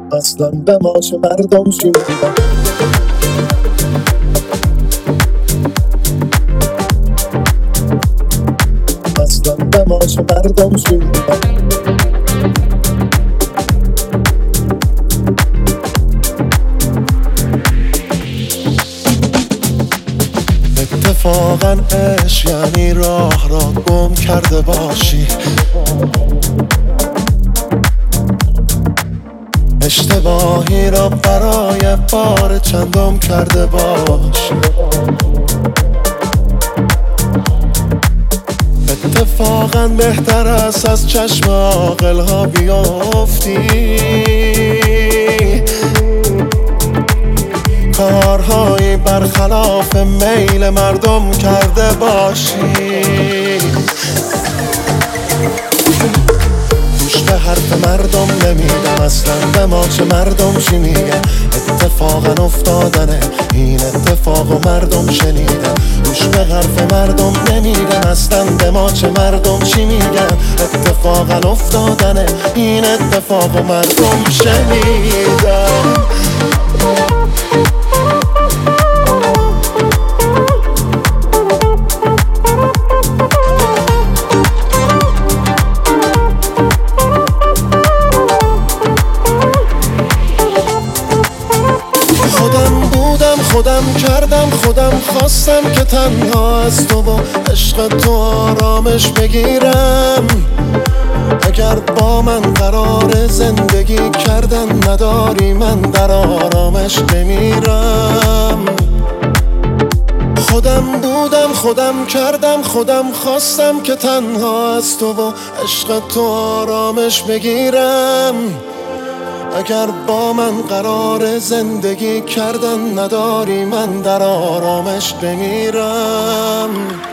اصلا به ما چه مردم شنیدن. اصلا به ما چه مردم شنیدن. اتفاقا عشق یعنی راه را گم کرده باشی، اشتباهی را برای بار چندم کرده باشی. اتفاقا بهتر است از چشم عاقل ها بیافتی، کارهایی برخلاف میل مردم کرده باشی. گوش به حرف مردم نمیدم، اصلا به ما چه مردم چی میگن. اتفاقا افتادنه این اتفاق و مردم شنیدن. گوش به حرف مردم نمیدم، اصلا به ما چه مردم چی میگن. اتفاقا افتادنه این اتفاق و مردم شنیدن. خودم کردم خودم خواستم که تنها از تو با عشق تو آرامش بگیرم. اگر با من قرار زندگی کردن نداری من در آرامش بمیرم. خودم بودم خودم کردم خودم خواستم که تنها از تو با عشق تو آرامش بگیرم. اگر با من قرار زندگی کردن نداری من در آرامش بمیرم.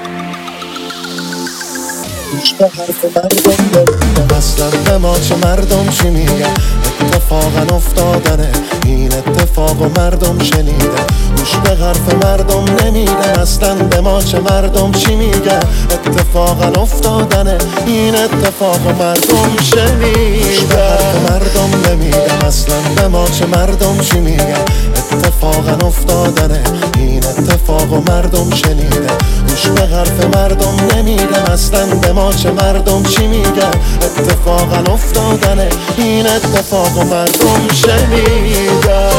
گوش به حرف مردم نمیدم، اصلا به ما چه مردم چی میگن. اتفاقا افتادنه این اتفاق و مردم شنیدن. گوش به حرف مردم نمیدم، اصلا به ما چه مردم چی میگن. اتفاقا افتادنه این اتفاق و مردم شنیدن. گوش به حرف مردم نمیدم، اصلا به ما چه مردم چی میگن. اتفاقا افتادنه این اتفاق و مردم شنیدن. گوش به حرف مردم نمیدم، اصلا به ما چه مردم چی میگن. اتفاقا افتادنه این اتفاق و مردم شنیدن.